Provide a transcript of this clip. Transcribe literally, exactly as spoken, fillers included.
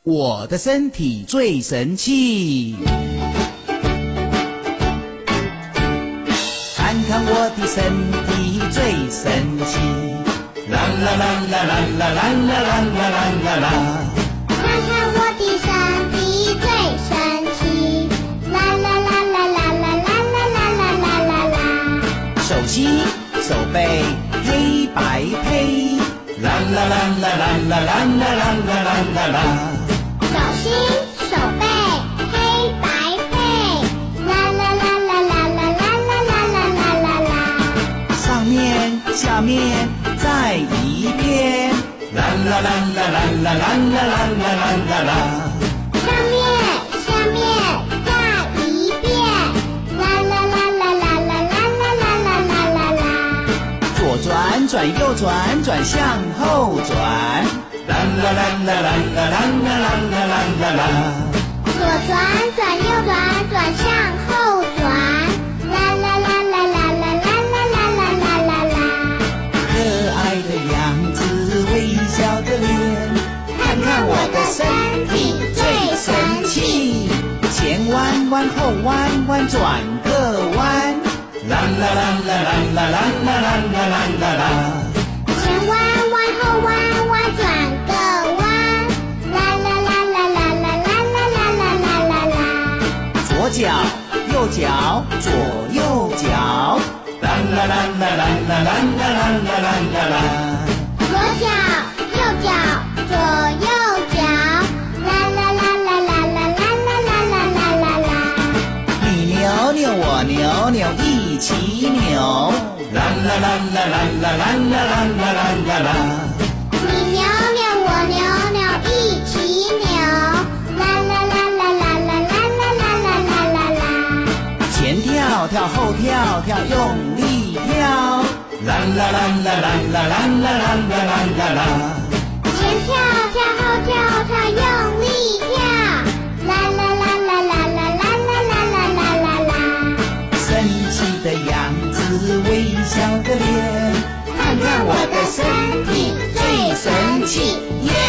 我的身体最神气，看看我的身体最神奇，啦啦啦啦啦啦啦啦啦啦啦啦， 看看我的身体最神奇，啦啦啦啦啦啦啦啦啦啦啦啦， 手心手背黑白配，啦啦啦啦啦啦啦啦啦啦啦啦。 手心手背黑白配，啦啦啦啦啦啦啦啦啦啦啦啦， 上面下面再一遍，啦啦啦啦啦啦啦啦啦啦啦啦， 上面下面再一遍，啦啦啦啦啦啦啦啦啦啦啦啦， 左转转右转转向后转，啦啦啦啦啦啦啦啦啦啦啦啦， 左转转右转转向后转，啦啦啦啦啦啦啦啦啦啦啦啦， 可爱的样子，微笑的脸，看看我的身体最神气，前弯弯后弯弯转个弯，啦啦啦啦啦啦啦啦啦啦啦啦， 前弯弯后弯弯转个弯，啦啦啦啦啦啦啦啦啦啦啦啦， 左脚右脚左右脚，啦啦啦啦啦啦啦啦啦啦啦啦， 左脚右脚左右脚，啦啦啦啦啦啦啦啦啦啦啦啦， 你扭扭我扭扭一起扭，啦啦啦啦啦啦啦啦啦啦啦啦， 你扭扭我扭扭一起扭，啦啦啦啦啦啦啦啦啦啦啦啦， 前跳跳后跳跳用力跳，啦啦啦啦啦啦啦啦啦啦啦啦， 前跳跳后跳跳用力跳，啦啦啦啦啦啦啦啦啦啦啦啦， 神奇的样子，微笑的脸，看看我的身体最神奇，耶！